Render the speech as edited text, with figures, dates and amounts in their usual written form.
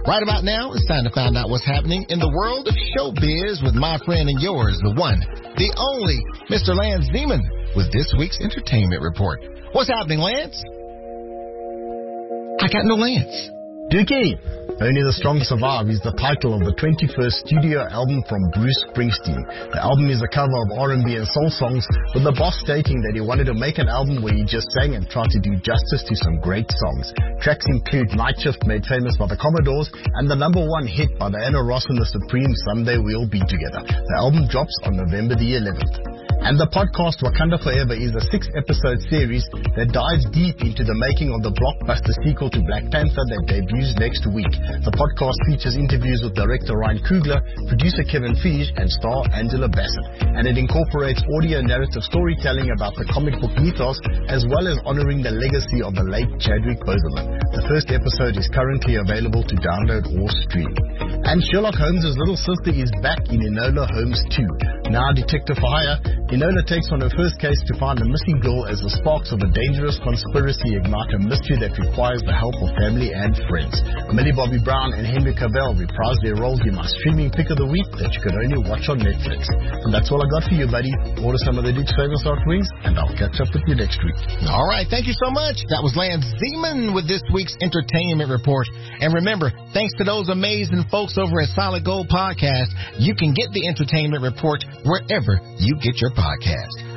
Right about now, it's time to find out what's happening in the world of showbiz with my friend and yours, the one, the only, Mr. Lance Zeman, with this week's entertainment report. What's happening, Lance? I got no Lance. Dookie, Only the Strong Survive is the title of the 21st studio album from Bruce Springsteen. The album is a cover of R&B and soul songs, with the boss stating that he wanted to make an album where he just sang and tried to do justice to some great songs. Tracks include Night Shift, made famous by the Commodores, and the #1 hit by Diana Ross and the Supremes, Someday We'll Be Together. The album drops on November the 11th. And the podcast Wakanda Forever is a 6-episode series that dives deep into the making of the blockbuster sequel to Black Panther that debuts next week. The podcast features interviews with director Ryan Coogler, producer Kevin Feige, and star Angela Bassett. And it incorporates audio narrative storytelling about the comic book mythos, as well as honoring the legacy of the late Chadwick Boseman. The first episode is currently available to download or stream. And Sherlock Holmes' little sister is back in Enola Holmes 2. Now detective for hire, Enola takes on her first case to find a missing girl as the sparks of a dangerous conspiracy ignite a mystery that requires the help of family and friends. Millie Bobby Brown and Henry Cavill reprise their roles in my streaming pick of the week that you can only watch on Netflix. And that's all I got for you, buddy. Order some of the Duke's famous hot wings, and I'll catch up with you next week. All right, thank you so much. That was Lance Zeman with this week's entertainment report. And remember, thanks to those amazing folks over at Solid Gold Podcast, you can get the entertainment report wherever you get your podcast.